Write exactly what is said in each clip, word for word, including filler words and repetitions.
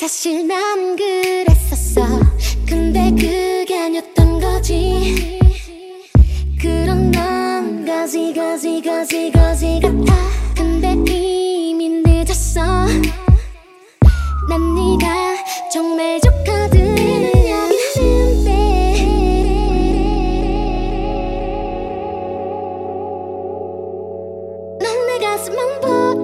사실 난 그랬었어. 근데 그게 아니었던 거지. 그런 넌 거지 거지 거지 거지 같아. 근데 이미 늦었어. 난 네가 정말 좋거든. 여기 있는데 난 내 가슴만 보아.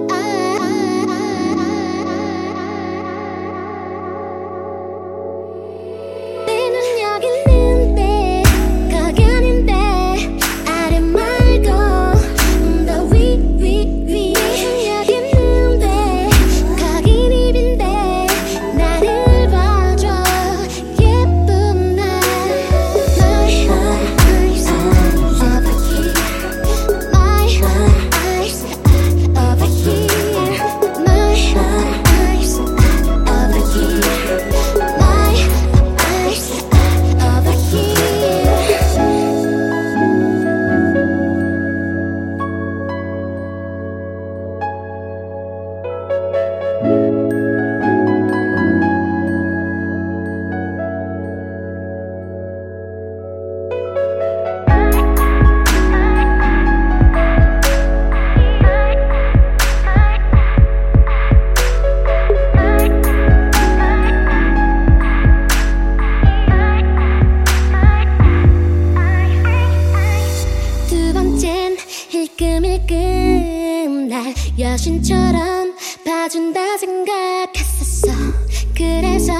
힐끔힐끔 날 여신처럼 봐준다 생각했었어. 그래서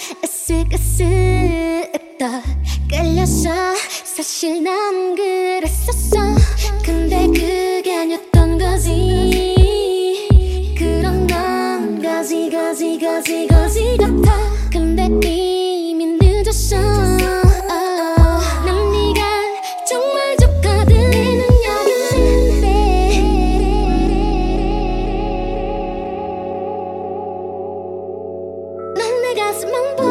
으쓱으쓱 또 끌렸어. 사실 난 그랬었어. 근데 그게 아니었던 거지. 그런 넌 거지 거지 거지 거지 같아. 근데 이미 늦었어. 가슴만 보